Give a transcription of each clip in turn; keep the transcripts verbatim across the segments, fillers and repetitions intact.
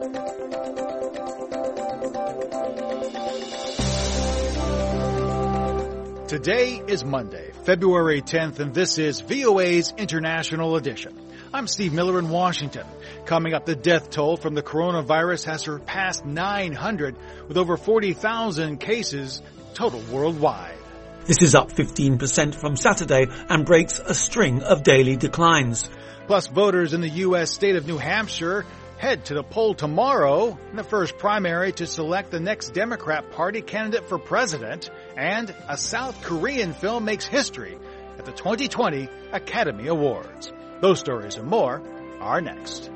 Today is Monday, February tenth, and this is V O A's International Edition. I'm Steve Miller in Washington. Coming up, the death toll from the coronavirus has surpassed nine hundred, with over forty thousand cases total worldwide. This is up fifteen percent from Saturday and breaks a string of daily declines. Plus, voters in the U S state of New Hampshire head to the poll tomorrow in the first primary to select the next Democrat Party candidate for president, and a South Korean film makes history at the twenty twenty Academy Awards. Those stories and more are next.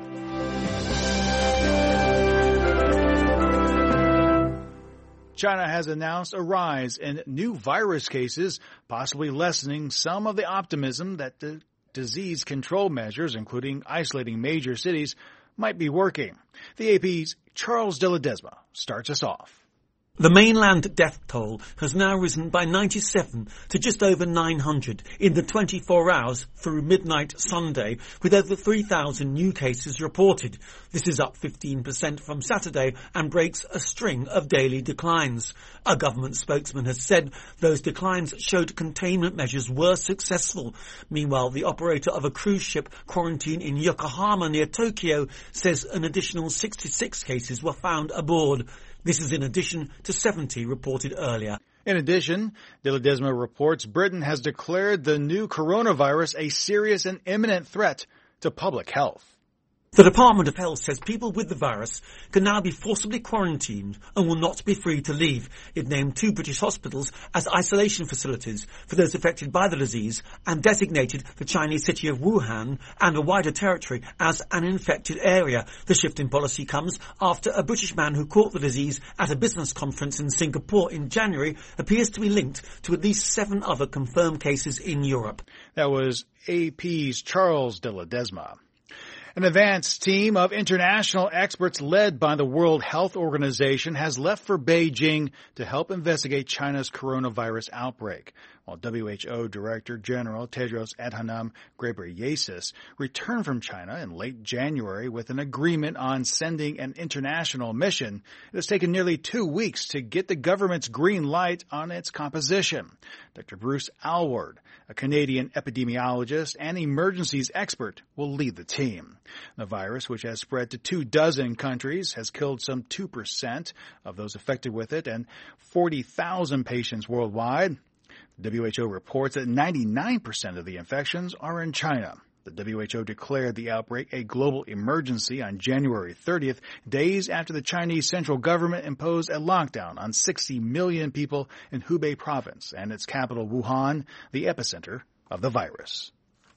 China has announced a rise in new virus cases, possibly lessening some of the optimism that the disease control measures, including isolating major cities, might be working. The A P's Charles de Ledesma starts us off. The mainland death toll has now risen by ninety-seven to just over nine hundred in the twenty-four hours through midnight Sunday, with over three thousand new cases reported. This is up fifteen percent from Saturday and breaks a string of daily declines. A government spokesman has said those declines showed containment measures were successful. Meanwhile, the operator of a cruise ship quarantined in Yokohama near Tokyo says an additional sixty-six cases were found aboard. This is in addition to seventy reported earlier. In addition, de Ledesma reports Britain has declared the new coronavirus a serious and imminent threat to public health. The Department of Health says people with the virus can now be forcibly quarantined and will not be free to leave. It named two British hospitals as isolation facilities for those affected by the disease and designated the Chinese city of Wuhan and a wider territory as an infected area. The shift in policy comes after a British man who caught the disease at a business conference in Singapore in January appears to be linked to at least seven other confirmed cases in Europe. That was A P's Charles de Ledesma. An advanced team of international experts led by the World Health Organization has left for Beijing to help investigate China's coronavirus outbreak, while W H O Director General Tedros Adhanom Ghebreyesus returned from China in late January with an agreement on sending an international mission. It has taken nearly two weeks to get the government's green light on its composition. Doctor Bruce Alward, a Canadian epidemiologist and emergencies expert, will lead the team. The virus, which has spread to two dozen countries, has killed some two percent of those affected with it and forty thousand patients worldwide. The W H O reports that ninety-nine percent of the infections are in China. The W H O declared the outbreak a global emergency on January thirtieth, days after the Chinese central government imposed a lockdown on sixty million people in Hubei province and its capital Wuhan, the epicenter of the virus.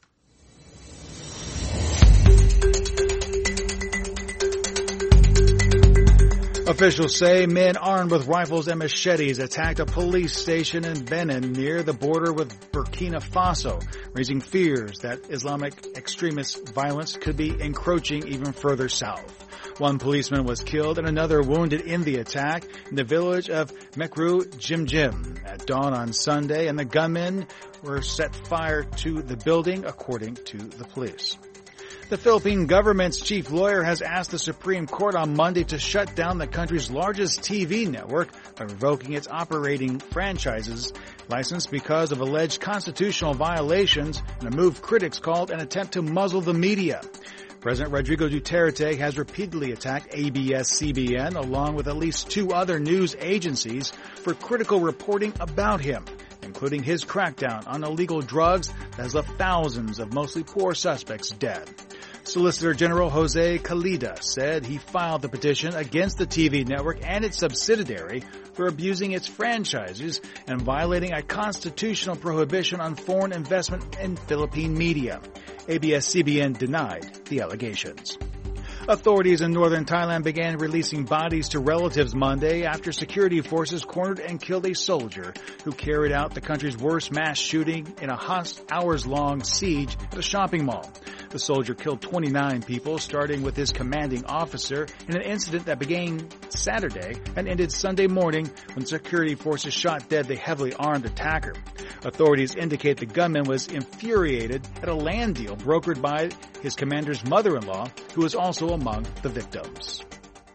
Officials say men armed with rifles and machetes attacked a police station in Benin near the border with Burkina Faso, raising fears that Islamic extremist violence could be encroaching even further south. One policeman was killed and another wounded in the attack in the village of Mekru Jimjim at dawn on Sunday, and the gunmen were set fire to the building, according to the police. The Philippine government's chief lawyer has asked the Supreme Court on Monday to shut down the country's largest T V network by revoking its operating franchises license because of alleged constitutional violations, in a move critics called an attempt to muzzle the media. President Rodrigo Duterte has repeatedly attacked A B S C B N along with at least two other news agencies for critical reporting about him, including his crackdown on illegal drugs that has left thousands of mostly poor suspects dead. Solicitor General Jose Calida said he filed the petition against the T V network and its subsidiary for abusing its franchises and violating a constitutional prohibition on foreign investment in Philippine media. A B S C B N denied the allegations. Authorities in northern Thailand began releasing bodies to relatives Monday after security forces cornered and killed a soldier who carried out the country's worst mass shooting in a hours-long siege at a shopping mall. The soldier killed twenty-nine people, starting with his commanding officer, in an incident that began Saturday and ended Sunday morning when security forces shot dead the heavily armed attacker. Authorities indicate the gunman was infuriated at a land deal brokered by his commander's mother-in-law, who was also among the victims.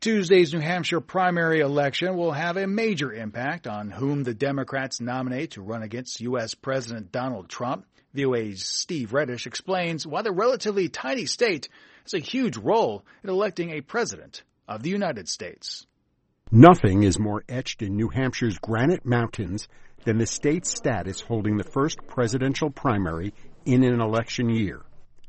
Tuesday's New Hampshire primary election will have a major impact on whom the Democrats nominate to run against U S. President Donald Trump. V O A's Steve Reddish explains why the relatively tiny state has a huge role in electing a president of the United States. Nothing is more etched in New Hampshire's granite mountains than the state's status holding the first presidential primary in an election year.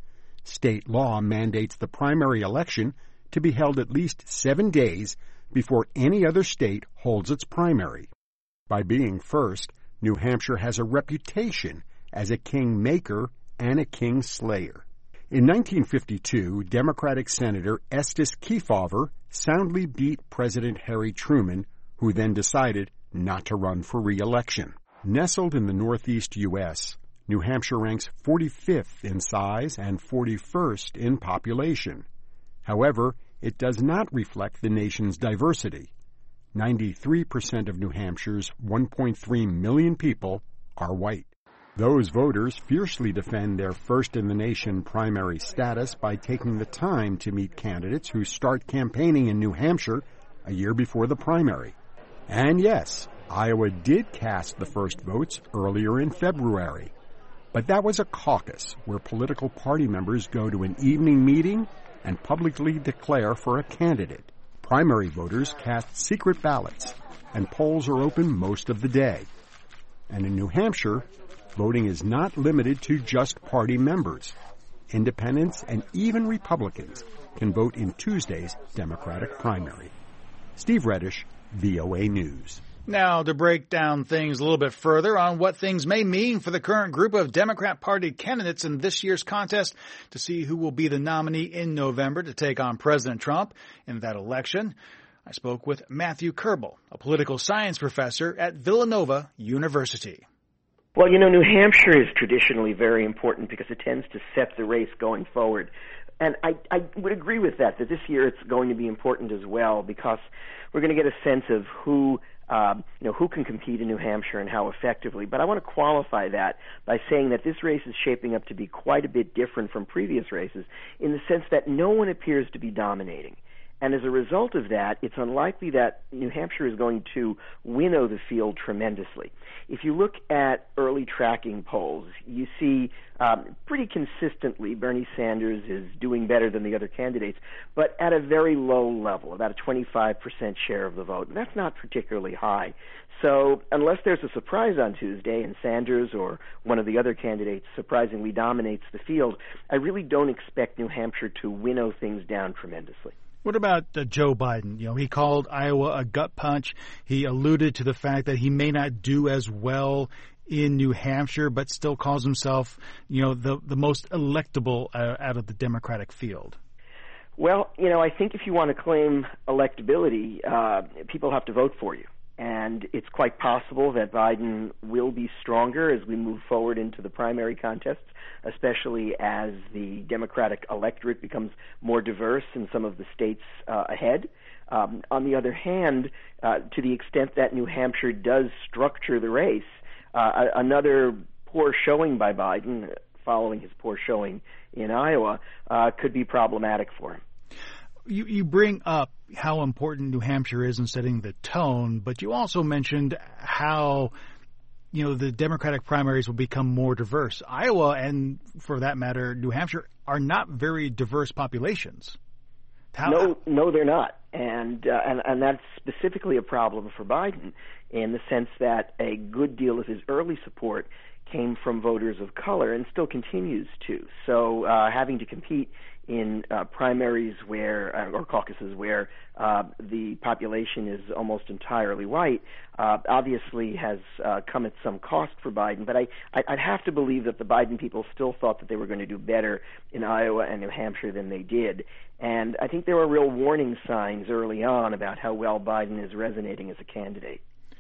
State law mandates the primary election to be held at least seven days before any other state holds its primary. By being first, New Hampshire has a reputation as a king maker and a king slayer. In nineteen fifty-two, Democratic Senator Estes Kefauver soundly beat President Harry Truman, who then decided not to run for re-election. Nestled in the northeast U S, New Hampshire ranks forty-fifth in size and forty-first in population. However, it does not reflect the nation's diversity. ninety-three percent of New Hampshire's one point three million people are white. Those voters fiercely defend their first-in-the-nation primary status by taking the time to meet candidates who start campaigning in New Hampshire a year before the primary. And yes, Iowa did cast the first votes earlier in February. But that was a caucus where political party members go to an evening meeting and publicly declare for a candidate. Primary voters cast secret ballots, and polls are open most of the day. And in New Hampshire, voting is not limited to just party members. Independents and even Republicans can vote in Tuesday's Democratic primary. Steve Reddish, V O A News. Now, to break down things a little bit further on what things may mean for the current group of Democrat Party candidates in this year's contest to see who will be the nominee in November to take on President Trump in that election, I spoke with Matthew Kerbel, a political science professor at Villanova University. Well, you know, New Hampshire is traditionally very important because it tends to set the race going forward. And I, I would agree with that, that this year it's going to be important as well because we're going to get a sense of who, um, you know, who can compete in New Hampshire and how effectively. But I want to qualify that by saying that this race is shaping up to be quite a bit different from previous races in the sense that no one appears to be dominating. And as a result of that, it's unlikely that New Hampshire is going to winnow the field tremendously. If you look at early tracking polls, you see um, pretty consistently Bernie Sanders is doing better than the other candidates, but at a very low level, about a twenty-five percent share of the vote. And that's not particularly high. So unless there's a surprise on Tuesday and Sanders or one of the other candidates surprisingly dominates the field, I really don't expect New Hampshire to winnow things down tremendously. What about uh, Joe Biden? You know, he called Iowa a gut punch. He alluded to the fact that he may not do as well in New Hampshire, but still calls himself, you know, the the most electable uh, out of the Democratic field. Well, you know, I think if you want to claim electability, uh, people have to vote for you. And it's quite possible that Biden will be stronger as we move forward into the primary contests, especially as the Democratic electorate becomes more diverse in some of the states uh, ahead. Um, on the other hand, uh, to the extent that New Hampshire does structure the race, uh, another poor showing by Biden, following his poor showing in Iowa, uh, could be problematic for him. You, you bring up how important New Hampshire is in setting the tone, but you also mentioned how, you know, the Democratic primaries will become more diverse. Iowa and, for that matter, New Hampshire are not very diverse populations. How, no, no, they're not, and uh, and and that's specifically a problem for Biden in the sense that a good deal of his early support came from voters of color and still continues to. So uh, having to compete in uh, primaries where, uh, or caucuses where uh, the population is almost entirely white, uh, obviously has uh, come at some cost for Biden. But I, I'd have to believe that the Biden people still thought that they were going to do better in Iowa and New Hampshire than they did. And I think there were real warning signs early on about how well Biden is resonating as a candidate.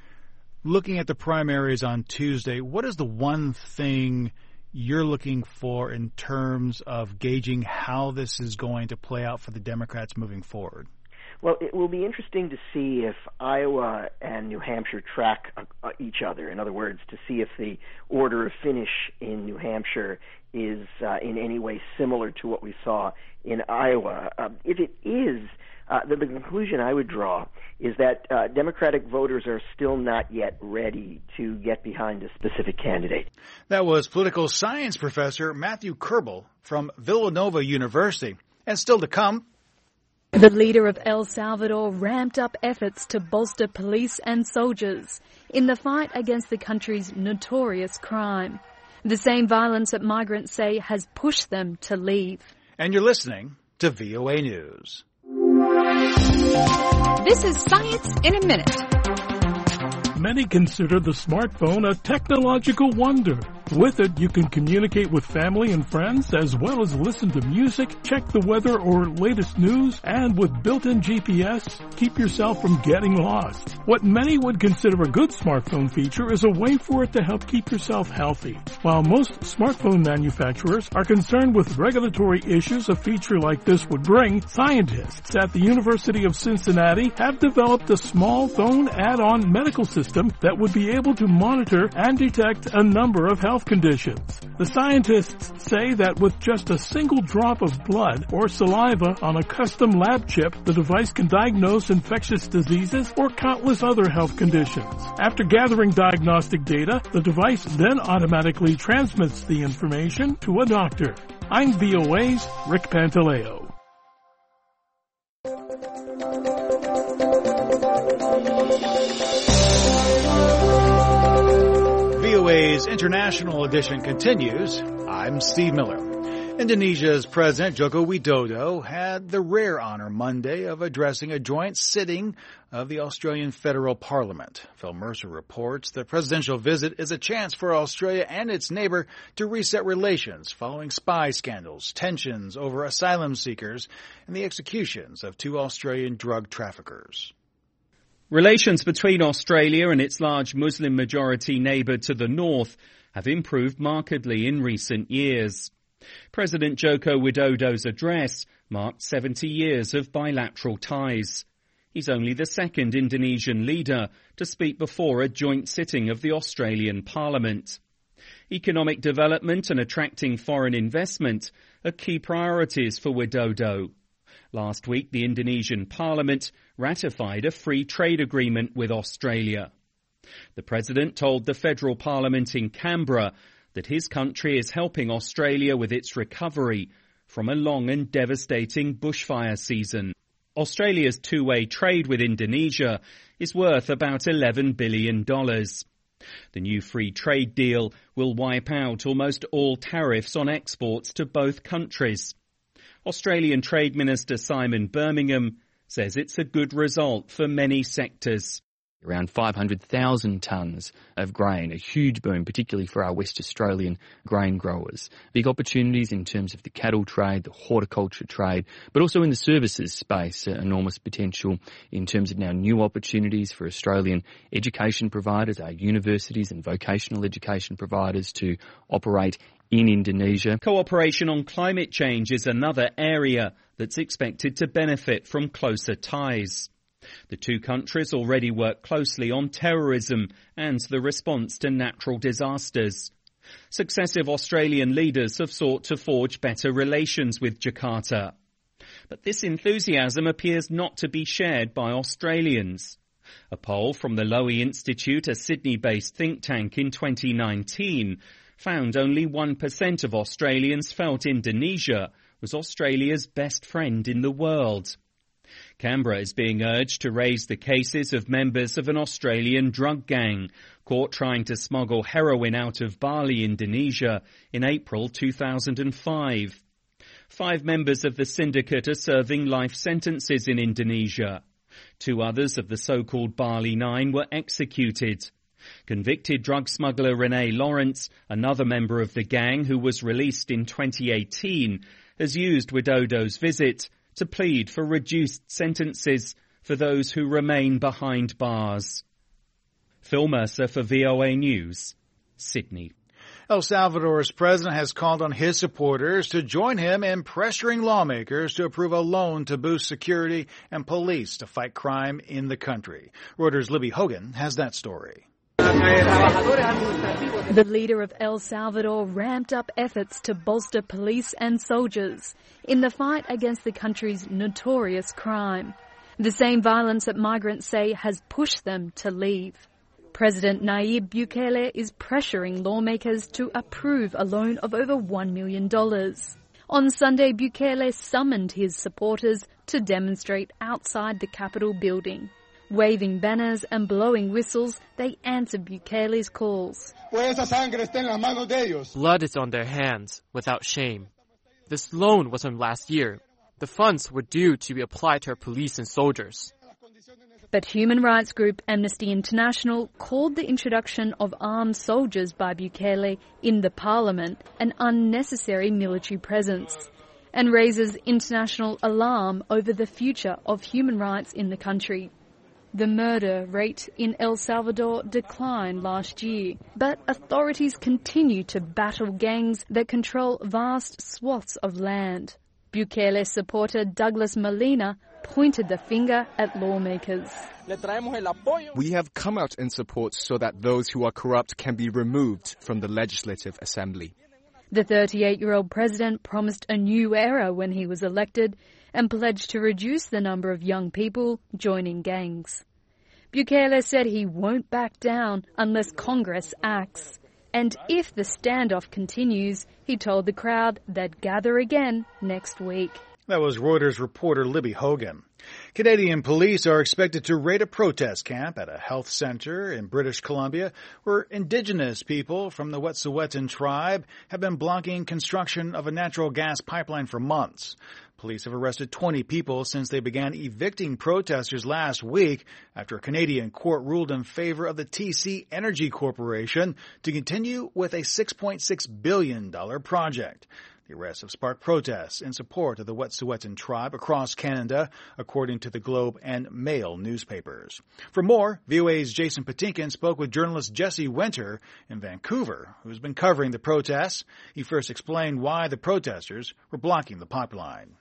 Looking at the primaries on Tuesday, what is the one thing you're looking for in terms of gauging how this is going to play out for the Democrats moving forward? Well, it will be interesting to see if Iowa and New Hampshire track uh, each other. In other words, to see if the order of finish in New Hampshire is uh, in any way similar to what we saw in Iowa. Uh, if it is, uh, the, the conclusion I would draw is that uh, Democratic voters are still not yet ready to get behind a specific candidate. That was political science professor Matthew Kerbel from Villanova University. And still to come, the leader of El Salvador ramped up efforts to bolster police and soldiers in the fight against the country's notorious crime. The same violence that migrants say has pushed them to leave. And you're listening to V O A News. This is Science in a Minute. Many consider the smartphone a technological wonder. With it, you can communicate with family and friends, as well as listen to music, check the weather or latest news, and with built-in G P S, keep yourself from getting lost. What many would consider a good smartphone feature is a way for it to help keep yourself healthy. While most smartphone manufacturers are concerned with regulatory issues a feature like this would bring, scientists at the University of Cincinnati have developed a small phone add-on medical system that would be able to monitor and detect a number of health conditions. The scientists say that with just a single drop of blood or saliva on a custom lab chip, the device can diagnose infectious diseases or countless other health conditions. After gathering diagnostic data, the device then automatically transmits the information to a doctor. I'm V O A's Rick Pantaleo. V O A's International Edition continues. I'm Steve Miller. Indonesia's President Joko Widodo had the rare honor Monday of addressing a joint sitting of the Australian Federal Parliament. Phil Mercer reports the presidential visit is a chance for Australia and its neighbor to reset relations following spy scandals, tensions over asylum seekers, and the executions of two Australian drug traffickers. Relations between Australia and its large Muslim-majority neighbour to the north have improved markedly in recent years. President Joko Widodo's address marked seventy years of bilateral ties. He's only the second Indonesian leader to speak before a joint sitting of the Australian Parliament. Economic development and attracting foreign investment are key priorities for Widodo. Last week, the Indonesian Parliament ratified a free trade agreement with Australia. The President told the Federal Parliament in Canberra that his country is helping Australia with its recovery from a long and devastating bushfire season. Australia's two-way trade with Indonesia is worth about eleven billion dollars. The new free trade deal will wipe out almost all tariffs on exports to both countries. Australian Trade Minister Simon Birmingham says it's a good result for many sectors. Around five hundred thousand tonnes of grain, a huge boom, particularly for our West Australian grain growers. Big opportunities in terms of the cattle trade, the horticulture trade, but also in the services space, uh, enormous potential in terms of now new opportunities for Australian education providers, our universities and vocational education providers to operate in Indonesia. Cooperation on climate change is another area that's expected to benefit from closer ties. The two countries already work closely on terrorism and the response to natural disasters. Successive Australian leaders have sought to forge better relations with Jakarta. But this enthusiasm appears not to be shared by Australians. A poll from the Lowy Institute, a Sydney-based think tank, in twenty nineteen found only one percent of Australians felt Indonesia was Australia's best friend in the world. Canberra is being urged to raise the cases of members of an Australian drug gang caught trying to smuggle heroin out of Bali, Indonesia, in April two thousand five. Five members of the syndicate are serving life sentences in Indonesia. Two others of the so-called Bali Nine were executed. Convicted drug smuggler Renee Lawrence, another member of the gang who was released in twenty eighteen, has used Widodo's visit to plead for reduced sentences for those who remain behind bars. Phil Mercer for V O A News, Sydney. El Salvador's president has called on his supporters to join him in pressuring lawmakers to approve a loan to boost security and police to fight crime in the country. Reuters' Libby Hogan has that story. The leader of El Salvador ramped up efforts to bolster police and soldiers in the fight against the country's notorious crime, the same violence that migrants say has pushed them to leave. President Nayib Bukele is pressuring lawmakers to approve a loan of over one million dollars. On Sunday, Bukele summoned his supporters to demonstrate outside the Capitol building. Waving banners and blowing whistles, they answered Bukele's calls. Blood is on their hands, without shame. This loan was from last year. The funds were due to be applied to our police and soldiers. But human rights group Amnesty International called the introduction of armed soldiers by Bukele in the parliament an unnecessary military presence and raises international alarm over the future of human rights in the country. The murder rate in El Salvador declined last year, but authorities continue to battle gangs that control vast swaths of land. Bukele supporter Douglas Molina pointed the finger at lawmakers. We have come out in support so that those who are corrupt can be removed from the Legislative Assembly. The thirty-eight-year-old president promised a new era when he was elected and pledged to reduce the number of young people joining gangs. Bukele said he won't back down unless Congress acts. And if the standoff continues, he told the crowd they'd gather again next week. That was Reuters reporter Libby Hogan. Canadian police are expected to raid a protest camp at a health center in British Columbia where indigenous people from the Wet'suwet'en tribe have been blocking construction of a natural gas pipeline for months. Police have arrested twenty people since they began evicting protesters last week after a Canadian court ruled in favor of the T C Energy Corporation to continue with a six point six billion dollars project. The arrests have sparked protests in support of the Wet'suwet'en tribe across Canada, according to the Globe and Mail newspapers. For more, V O A's Jason Patinkin spoke with journalist Jesse Winter in Vancouver, who's been covering the protests. He first explained why the protesters were blocking the pipeline.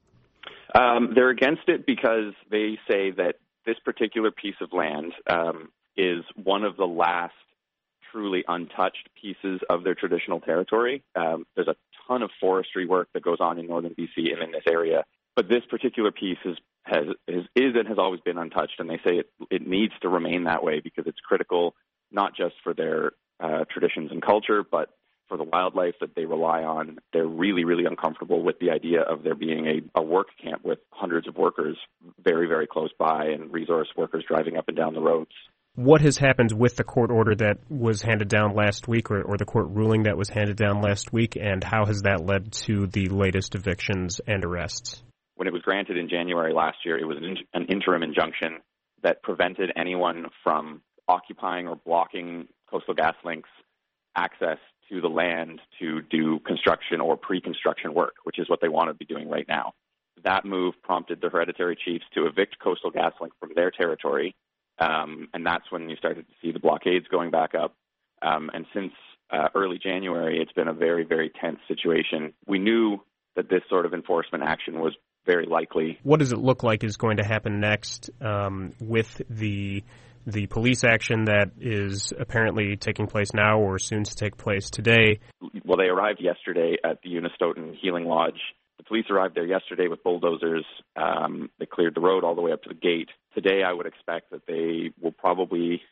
Um, they're against it because they say that this particular piece of land um, is one of the last truly untouched pieces of their traditional territory. Um, there's a ton of forestry work that goes on in northern B C and in this area, but this particular piece is has is, is and has always been untouched, and they say it, it needs to remain that way because it's critical not just for their uh, traditions and culture, but for the wildlife that they rely on. They're really, really uncomfortable with the idea of there being a, a work camp with hundreds of workers very, very close by and resource workers driving up and down the roads. What has happened with the court order that was handed down last week, or, or the court ruling that was handed down last week, and how has that led to the latest evictions and arrests? When it was granted in January last year, it was an, an interim injunction that prevented anyone from occupying or blocking Coastal GasLink's access to the land to do construction or pre-construction work, which is what they want to be doing right now. That move prompted the hereditary chiefs to evict Coastal GasLink from their territory. Um, and that's when you started to see the blockades going back up. Um, and since uh, early January, it's been a very, very tense situation. We knew that this sort of enforcement action was very likely. What does it look like is going to happen next um, with the the police action that is apparently taking place now or soon to take place today? Well, they arrived yesterday at the Unistoten Healing Lodge. The police arrived there yesterday with bulldozers. Um, they cleared the road all the way up to the gate. Today, I would expect that they will probably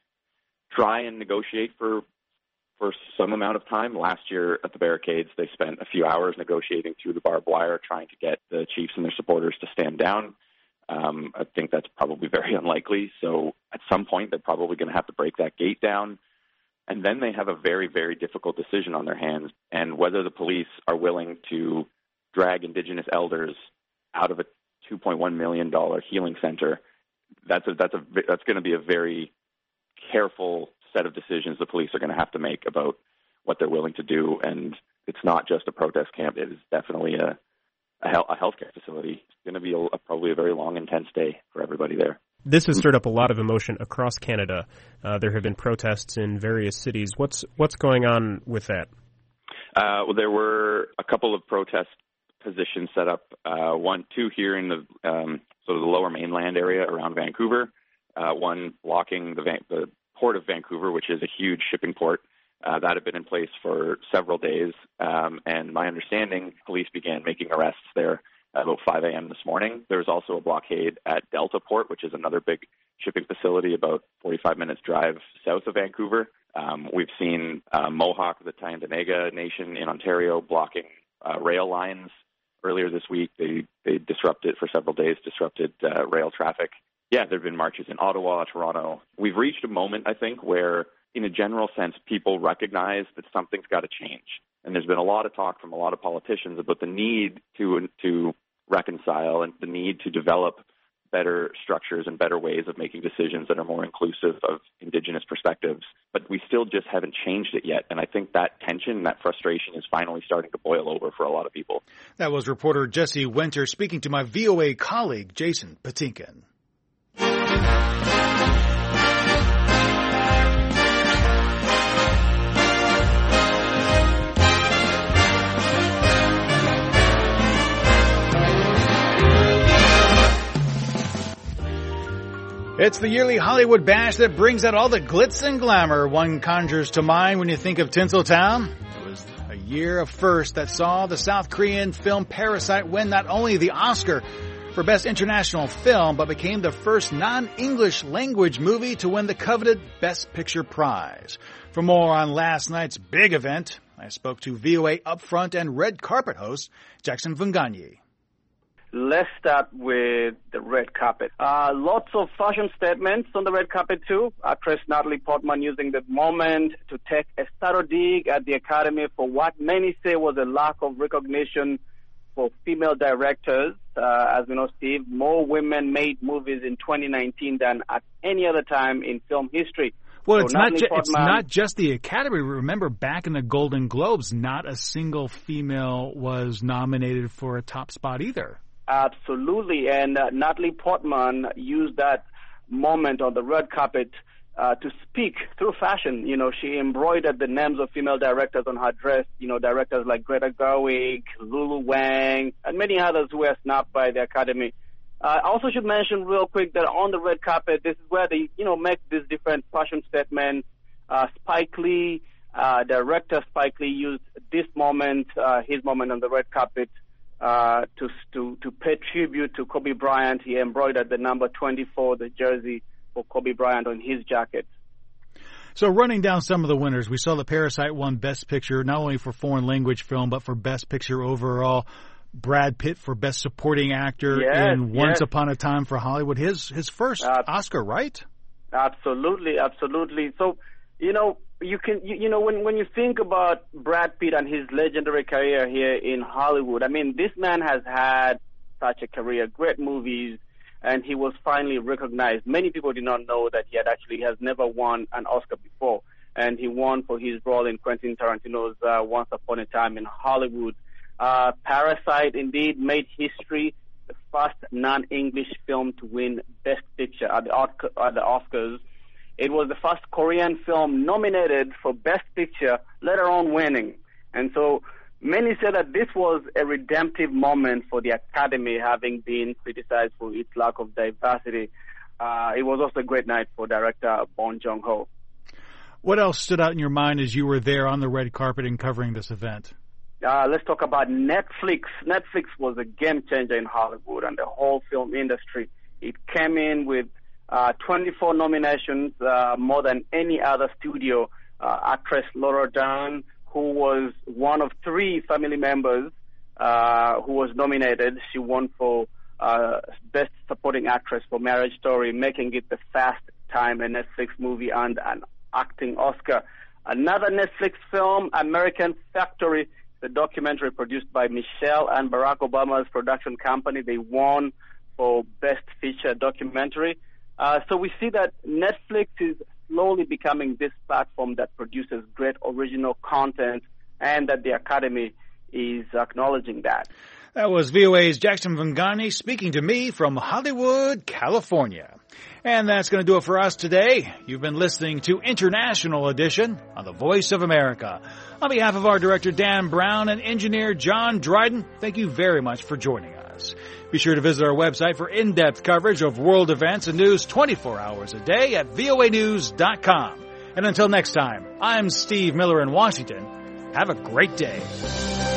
try and negotiate for for some amount of time. Last year at the barricades, they spent a few hours negotiating through the barbed wire, trying to get the chiefs and their supporters to stand down. Um, I think that's probably very unlikely. So at some point, they're probably going to have to break that gate down. And then they have a very, very difficult decision on their hands, and whether the police are willing to drag Indigenous elders out of a two point one million dollars healing center. That's a, that's a, that's going to be a very careful set of decisions the police are going to have to make about what they're willing to do. And it's not just a protest camp. It is definitely a, a, health, a healthcare facility. It's going to be a, a, probably a very long, intense day for everybody there. This has stirred up a lot of emotion across Canada. Uh, there have been protests in various cities. What's what's going on with that? Uh, well, there were a couple of protest positions set up, uh, one, two here in the um, sort of the lower mainland area around Vancouver, uh, one blocking the, Van- the Port of Vancouver, which is a huge shipping port. Uh, that had been in place for several days, um, and my understanding, police began making arrests there at about five a.m. this morning. There was also a blockade at Delta Port, which is another big shipping facility about forty-five minutes drive south of Vancouver. Um, we've seen uh, Mohawk, the Tyendinaga Nation in Ontario, blocking uh, rail lines. Earlier this week, they, they disrupted, for several days, disrupted uh, rail traffic. Yeah, there have been marches in Ottawa, Toronto. We've reached a moment, I think, where, in a general sense, people recognize that something's got to change. And there's been a lot of talk from a lot of politicians about the need to to reconcile and the need to develop better structures and better ways of making decisions that are more inclusive of Indigenous perspectives. But we still just haven't changed it yet. And I think that tension, that frustration is finally starting to boil over for a lot of people. That was reporter Jesse Winter speaking to my V O A colleague, Jason Patinkin. It's the yearly Hollywood bash that brings out all the glitz and glamour one conjures to mind when you think of Tinseltown. It was a year of first that saw the South Korean film Parasite win not only the Oscar for Best International Film, but became the first non-English language movie to win the coveted Best Picture prize. For more on last night's big event, I spoke to V O A Upfront and Red Carpet host Jackson Vunganyi. Let's start with the red carpet. Uh, lots of fashion statements on the red carpet too. Actress Natalie Portman using the moment to take a subtle dig at the Academy for what many say was a lack of recognition for female directors. Uh, as we know, Steve, more women made movies in twenty nineteen than at any other time in film history. Well, so it's not, ju- Portman, it's not just the Academy. Remember, back in the Golden Globes, not a single female was nominated for a top spot either. Absolutely, and uh, Natalie Portman used that moment on the red carpet uh, to speak through fashion. You know, she embroidered the names of female directors on her dress, you know, directors like Greta Gerwig, Lulu Wang, and many others who were snapped by the Academy. Uh, I also should mention real quick that on the red carpet, this is where they, you know, make these different fashion statements. Uh, Spike Lee, uh, director Spike Lee used this moment, uh, his moment on the red carpet, Uh, to to to pay tribute to Kobe Bryant. He embroidered the number twenty-four, the jersey for Kobe Bryant, on his jacket. So running down some of the winners, we saw that Parasite won Best Picture, not only for foreign language film, but for Best Picture overall. Brad Pitt for Best Supporting Actor yes, in Once yes. Upon a Time for Hollywood. His his first uh, Oscar, right? Absolutely, absolutely. So, you know, you can, you, you know, when, when you think about Brad Pitt and his legendary career here in Hollywood, I mean, this man has had such a career, great movies, and he was finally recognized. Many people did not know that he had actually has never won an Oscar before, and he won for his role in Quentin Tarantino's uh, Once Upon a Time in Hollywood. Uh, Parasite indeed made history, the first non-English film to win Best Picture at the, at the Oscars. It was the first Korean film nominated for Best Picture, later on winning. And so many say that this was a redemptive moment for the Academy, having been criticized for its lack of diversity. Uh, it was also a great night for director Bong Joon-ho. What else stood out in your mind as you were there on the red carpet and covering this event? Uh, let's talk about Netflix. Netflix was a game changer in Hollywood and the whole film industry. It came in with Uh, twenty-four nominations, uh, more than any other studio. Uh, actress Laura Dern, who was one of three family members uh, who was nominated, she won for uh, Best Supporting Actress for Marriage Story, making it the first time a Netflix movie earned an acting Oscar. Another Netflix film, American Factory, the documentary produced by Michelle and Barack Obama's production company, they won for Best Feature Documentary. Uh, so we see that Netflix is slowly becoming this platform that produces great original content, and that the Academy is acknowledging that. That was V O A's Jackson Vunganyi speaking to me from Hollywood, California. And that's going to do it for us today. You've been listening to International Edition on the Voice of America. On behalf of our director, Dan Brown, and engineer John Dryden, thank you very much for joining us. us. Be sure to visit our website for in-depth coverage of world events and news twenty-four hours a day at V O A news dot com. And until next time, I'm Steve Miller in Washington. Have a great day.